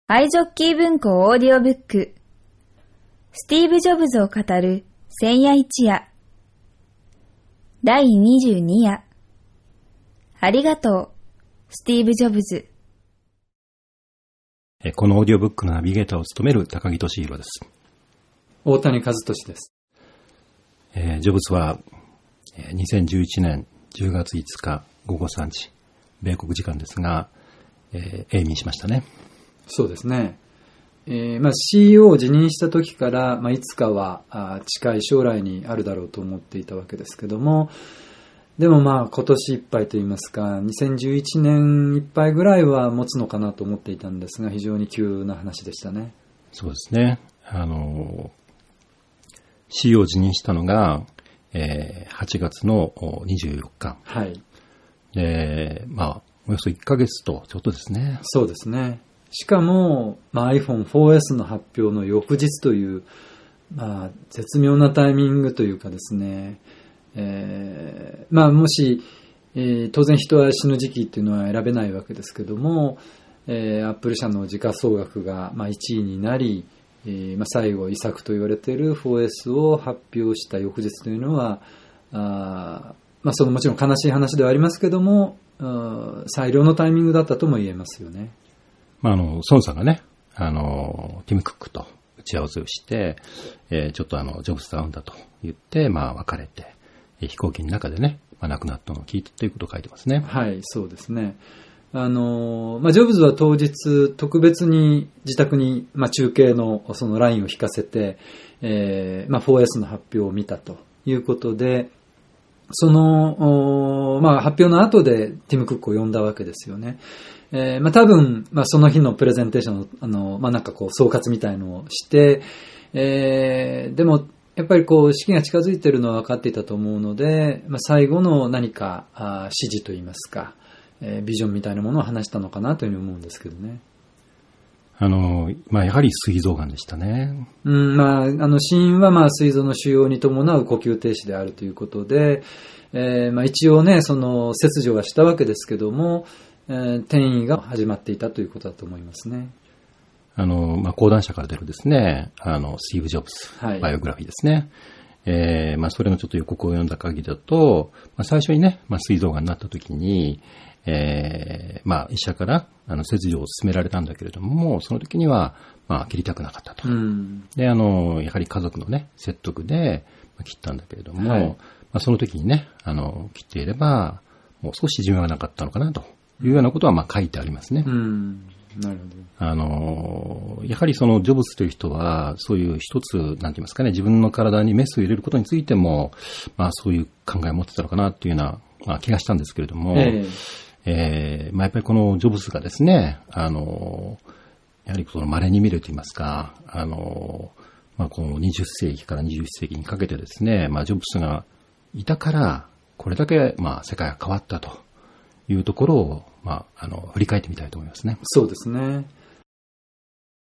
アイジョッキー文庫オーディオブック、スティーブ・ジョブズを語る千夜一夜、第22夜。ありがとう、スティーブ・ジョブズ。 このオーディオブックのナビゲーターを務める高木俊弘です。 大谷和俊です。 ジョブズは2011年10月5日午後3時、米国時間ですが、永眠しましたね。 そうですね。CEO を辞任した時から、いつかは近い将来にあるだろうと思っていたわけですけども、でも今年いっぱいといいますか、2011年いっぱいぐらいは持つのかなと思っていたんですが、非常に急な話でしたね。 そうですね。CEO を辞任したのが、8月の24日。 はい。 およそ1ヶ月とちょっとですね。 そうですね。しかも、iPhone 4S の発表の翌日という、絶妙なタイミングというかですね、もし、当然人は死ぬ時期っていうのは選べないわけですけども、Apple 社の時価総額が1位になり、最後遺作と言われている 4S を発表した翌日というのは、そのもちろん悲しい話ではありますけども、最良のタイミングだったとも言えますよね。 孫さんがね、ティム・クックと打ち合わせをして、ちょっとジョブズと会うんだと言って、別れて、飛行機の中でね、亡くなったのを聞いたということを書いてますね。 はい、そうですね。ジョブズは当日、特別に自宅に、中継のそのラインを引かせて、4S の発表を見たということで、その、発表の後でティム・クックを呼んだわけですよね。多分、その日のプレゼンテーションの、総括みたいのをして、でも、やっぱり式が近づいているのは分かっていたと思うので、最後の何か指示といいますか、ビジョンみたいなものを話したのかなというふうに思うんですけどね。 やはり膵臓がんでしたね。 死因は膵臓の腫瘍に伴う呼吸停止であるということで、一応ね、その切除はしたわけですけども、転移が始まっていたということだと思いますね。 講談社から出るですね、スティーブ・ジョブズ、バイオグラフィーですね。それのちょっと予告を読んだ限りだと、最初にね、膵臓がんになった時に、医者から切除を勧められたんだけれども、その時には切りたくなかったと。で、やはり家族のね、説得で切ったんだけれども、その時にね、切っていれば、もう少し寿命がなかったのかなというようなことは書いてありますね。 なるほど。やはりそのジョブズという人は、そういう一つ、なんて言いますかね、自分の体にメスを入れることについても、そういう考えを持ってたのかなっていうような、気がしたんですけれども、やっぱりこのジョブズがですね、やはりその稀に見ると言いますか、この20世紀から21世紀にかけてですね、ジョブズがいたから、これだけ、世界が変わったというところを、振り返ってみたいと思いますね。 そうですね。